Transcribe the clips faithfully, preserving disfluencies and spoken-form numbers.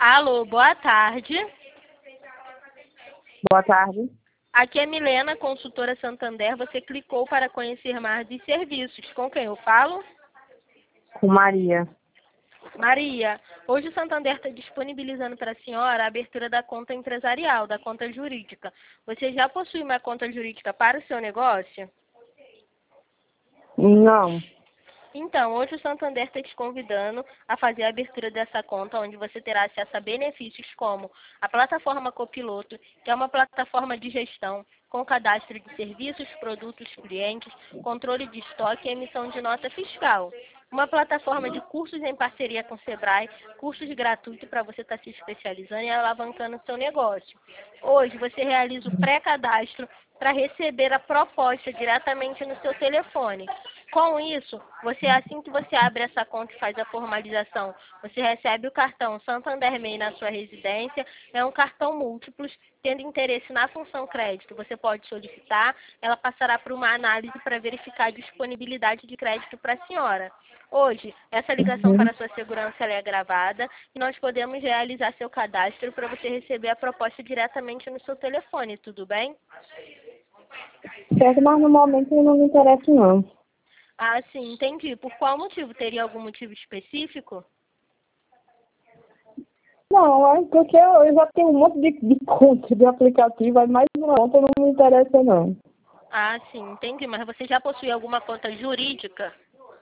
Alô, boa tarde. Boa tarde. Aqui é Milena, consultora Santander. Você clicou para conhecer mais dos serviços. Com quem eu falo? Com Maria. Maria, hoje o Santander está disponibilizando para a senhora a abertura da conta empresarial, da conta jurídica. Você já possui uma conta jurídica para o seu negócio? Não. Então, hoje o Santander está te convidando a fazer a abertura dessa conta, onde você terá acesso a benefícios como a plataforma Copiloto, que é uma plataforma de gestão com cadastro de serviços, produtos, clientes, controle de estoque e emissão de nota fiscal. Uma plataforma de cursos em parceria com o Sebrae, cursos gratuitos para você estar se especializando e alavancando o seu negócio. Hoje você realiza o pré-cadastro para receber a proposta diretamente no seu telefone. Com isso, você assim que você abre essa conta e faz a formalização, você recebe o cartão Santander M E I na sua residência. É um cartão múltiplos, tendo interesse na função crédito. Você pode solicitar, ela passará por uma análise para verificar a disponibilidade de crédito para a senhora. Hoje, essa ligação Uhum. para a sua segurança ela é gravada e nós podemos realizar seu cadastro para você receber a proposta diretamente no seu telefone, tudo bem? Certo, mas no momento eu não me interesso, não. Ah, sim, entendi. Por qual motivo? Teria algum motivo específico? Não, é porque eu eu já tenho um monte de, de conta de aplicativo, aí mais uma conta não me interessa, não. Ah, sim, entendi. Mas você já possui alguma conta jurídica?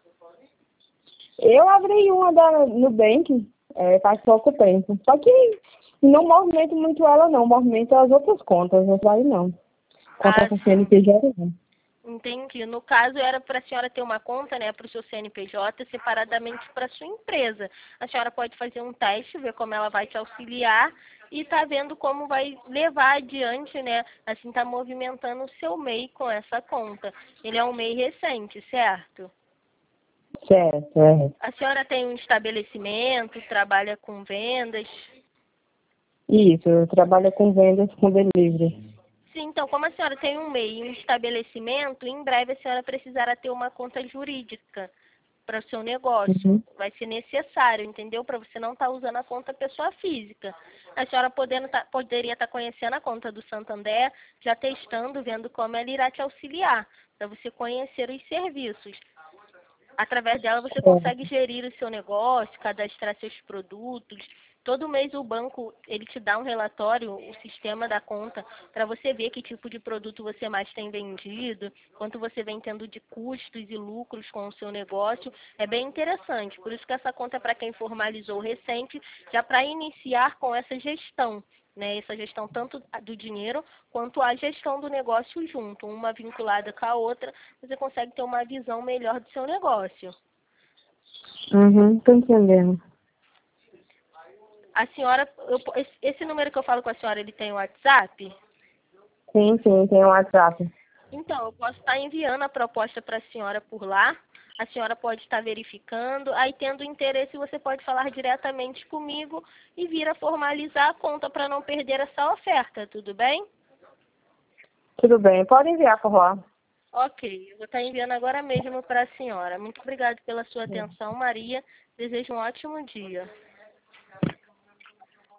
Eu abri uma da Nubank é, faz pouco tempo. Só que não movimento muito ela, não. Movimento as outras contas, não vai não. Conta Ah, com sim, C N P J, não. entendi. No caso, era para a senhora ter uma conta, né, para o seu C N P J, separadamente para a sua empresa. A senhora pode fazer um teste, ver como ela vai te auxiliar e tá vendo como vai levar adiante, né, assim, tá movimentando o seu M E I com essa conta. Ele é um M E I recente, certo? Certo, é. A senhora tem um estabelecimento, trabalha com vendas? Isso, eu trabalho com vendas com delivery. Sim, então, como a senhora tem um M E I e um estabelecimento, em breve a senhora precisará ter uma conta jurídica para o seu negócio. Uhum. Vai ser necessário, entendeu? Para você não estar usando a conta pessoa física. A senhora podendo tá, poderia estar conhecendo a conta do Santander, já testando, vendo como ela irá te auxiliar, para você conhecer os serviços. Através dela você consegue gerir o seu negócio, cadastrar seus produtos. Todo mês o banco ele te dá um relatório, o sistema da conta, para você ver que tipo de produto você mais tem vendido, quanto você vem tendo de custos e lucros com o seu negócio. É bem interessante. Por isso que essa conta é para quem formalizou recente, já para iniciar com essa gestão. Né, essa gestão tanto do dinheiro quanto a gestão do negócio junto, uma vinculada com a outra, você consegue ter uma visão melhor do seu negócio. Uhum, tô entendendo. A senhora, eu, esse, esse número que eu falo com a senhora, ele tem WhatsApp? Sim, sim, tem o WhatsApp. Então, eu posso estar enviando a proposta para a senhora por lá. A senhora pode estar verificando. Aí, tendo interesse, você pode falar diretamente comigo e vir a formalizar a conta para não perder essa oferta, tudo bem? Tudo bem, pode enviar por lá. Ok, eu vou estar enviando agora mesmo para a senhora. Muito obrigada pela sua atenção, Maria. Desejo um ótimo dia.